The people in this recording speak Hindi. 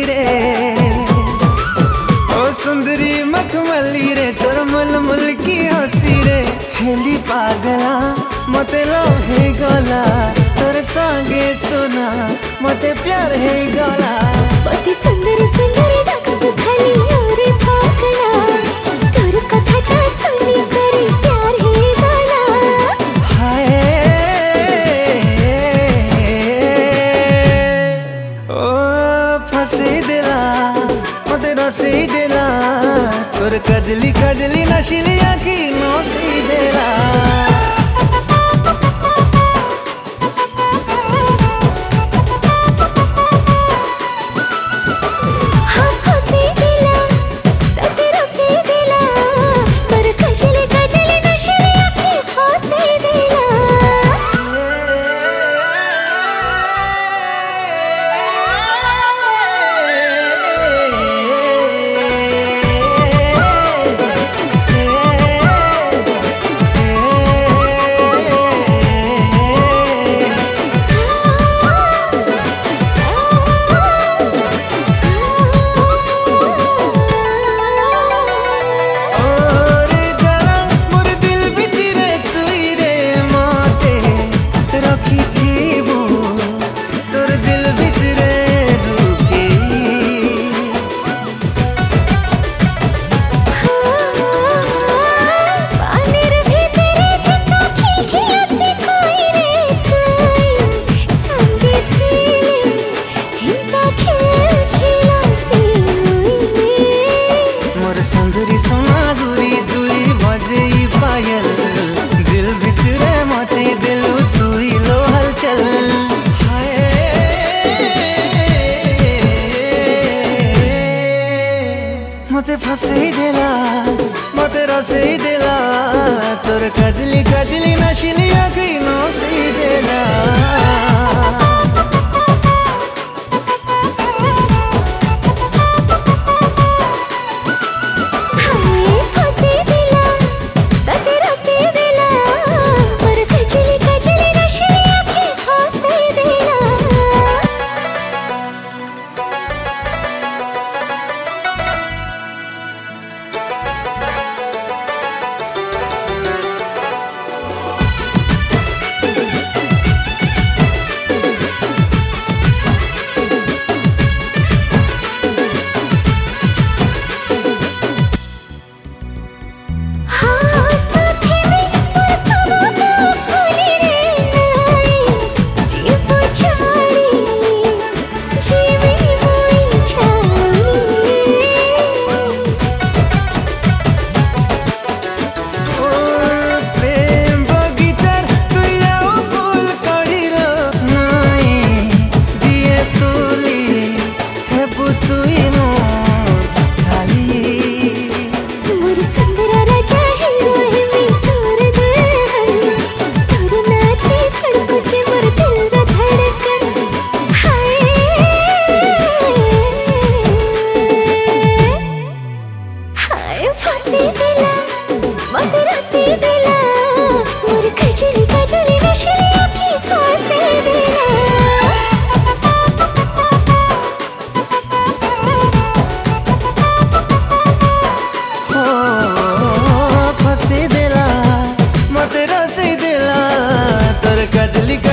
रे ओ सुंदरी मखमली रे तोर मुलमुल की हसी रे हेली पागला मते लो हे गला तोर संगे सोना मते प्यार हे गला पति सुंदर सुंदर डक्स भली ओरे पागला तोर कथा ता सुनी करे प्यार हे गला हाय ओ फंसी दिला मते रसी दिला तोर कजली कजली नशीली आँखी नौसी दिला सुंदरी सोनागुरी दुई बजे पायल दिल भितरे मचे दिल तुई लो हलचल हाय मते फंसे दिला मते रसे दिला तोर कजली कजली नशीली आँखी नौसी दिला कजली